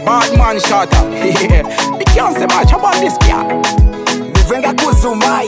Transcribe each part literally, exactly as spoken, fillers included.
bad man shot up. They can't say much about this guy. Venga kuzumai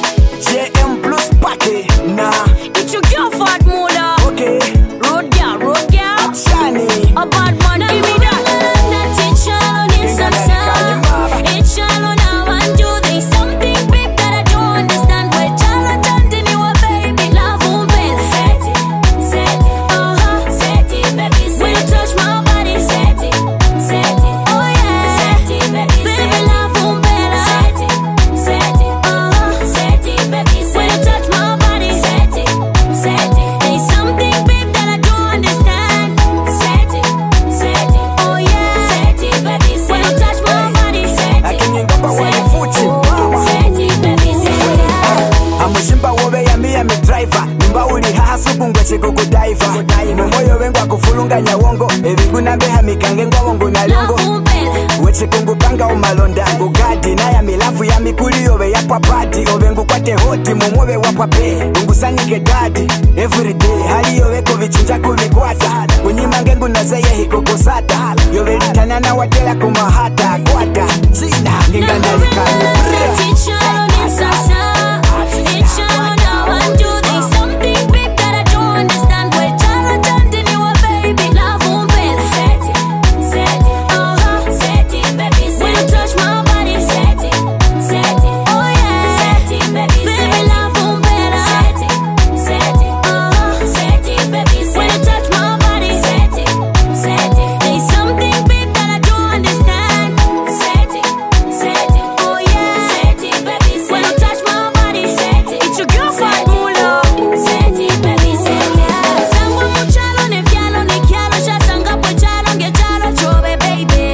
J M Blues Party. Nah, it's your girl Fat Mula. okay. Road girl, road girl. Shani. A bad man, give me that. That it's shallow, it's so sad. It's shallow now and do they something big that I don't understand. Where shallow turned into a baby. Love won't bend. Set it, set it, uh-huh. Set it, baby, set it. When you touch my body, set it, set it, oh yeah. Set it, baby, set it. Baby, love won't bend. Set it, set it, uh-huh. Set it, baby, set it. When you touch my body, set it, set it. There's something big that I don't understand. Set it, set it, oh yeah. Set it, baby, set it. When you touch my body, set it, Akiningamba walifuchi mama. set it, baby, set it. Amushimba wobe ya miya mi driver. Nimba uli haha suku ngweche kuku diver. Mumoyo wengu akufulunga nyawongo. Ebingu nambeha mikange ngwa wongo na longo. Love won't bend. Weche kungu panga umalonda. Ngugadi na ya milafu ya mikuli obe ya papati. Obengu kwate hoti mumwe wa pape. Ngusanyike dadi everyday. Hali yoweko vichinja kubikwata. Unyimange ngu nazeye hiko kusata. Yobe litana na watela kumahata. Kwata china ngingana likani. It's shallow, it's so sad. It's shallow now and do they something big that I don't understand. Where shallow turned into a baby. Love won't bend. Set it, set it, uh-huh. Set it, baby, set it. When you touch my body, set it, set it, oh yeah. Set it, baby, set it. Baby, love won't bend. Set it, set it, uh-huh. Set it, baby, set it. When you touch my body, set it, set it. There's something big that I don't understand. Set it, set it, oh yeah. Set it, baby, set it. When you touch my body, set it. It's your girl Fat Mula. Set it, baby, set it. Sangwa muchalo ne vyalo ne kyalo shasanga po chalo nge chalo chobe baby.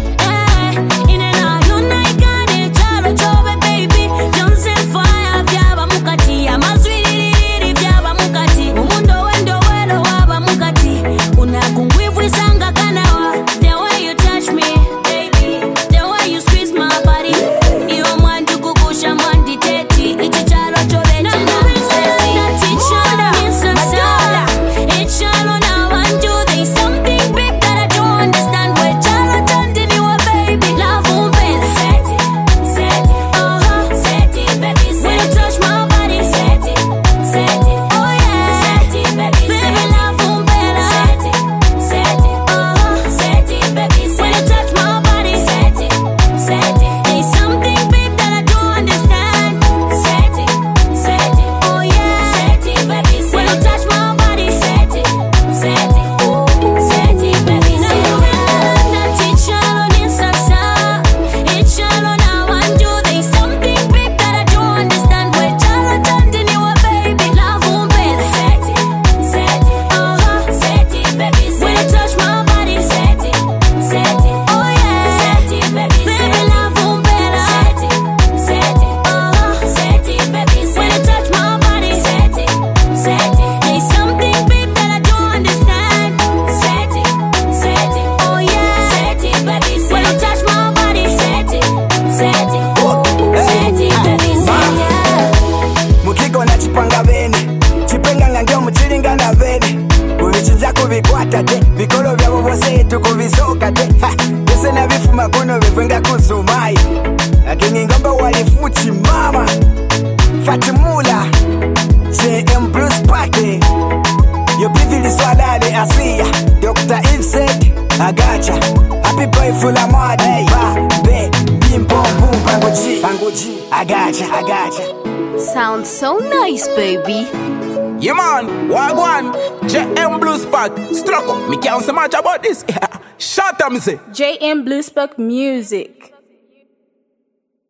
Eh, ine na yuna ikane chalo chobe baby. Jonse fire vyaba mukati amazwiriri vyaba mukati. Umundo wendo welo waba mukati. Unakungwivu isanga kanawa. The way you touch me, baby. The way you squeeze my body. Iyo mwandu kukusha mwandi teti. Ichi chalo chobe china. It's shallow, it's so sad. It's shallow now and do they something big that I don't understand. Where shallow turned into a baby. Love won't bend. Set it, set it, uh-huh. Set it, baby, set it. When you touch my body, set it, set it, oh yeah. Set it, baby, set it. Baby, love won't bend. Set it, set it, uh-huh. Set it, baby, set it. When you touch my body, set it, set it. There's something big that I don't understand. Set it, set it, oh yeah. Set it, baby, set it. When you touch my body, set it, set it, set it, baby, set it. That it's shallow, it's so sad. It's shallow now and do they something big that I don't understand. Where shallow turned into a baby. Love won't bend. Set it, set it, uh-huh. Set it, baby, set it. When you touch my body, set it, set it, oh yeah. Set it, baby, set it. Baby, love won't bend. Set it, set it, uh-huh. Set it, baby, set it. When you touch my body, set it, set it. There's something big that I don't understand. Set it, set it, oh yeah. Set it, baby, set it. When you touch my body, set it, set it, set it, baby, set it. Mukiko na chipanga bene. Chipenga ngangyo muchiringa na bene. Kubichinja kubikwata te. Bikolo byabo bose tukubisoka te. Ha, bese na bifuma kuno bivenga kuzumai. Akiningamba walifuchi mama. Fat Mula J M Blues Party. Yo bivili swalale asiya. Doctor Eve said agacha. Happy boy full of mud. Hey, ba, be, bim, bom, boom, pangoji, pangoji. Agacha, agacha. Sounds so nice, baby. Yeah man, wagwan. J M Blues Park. Struck up. Me can't say much about this. Shut up, me say. J M Blues Park Music.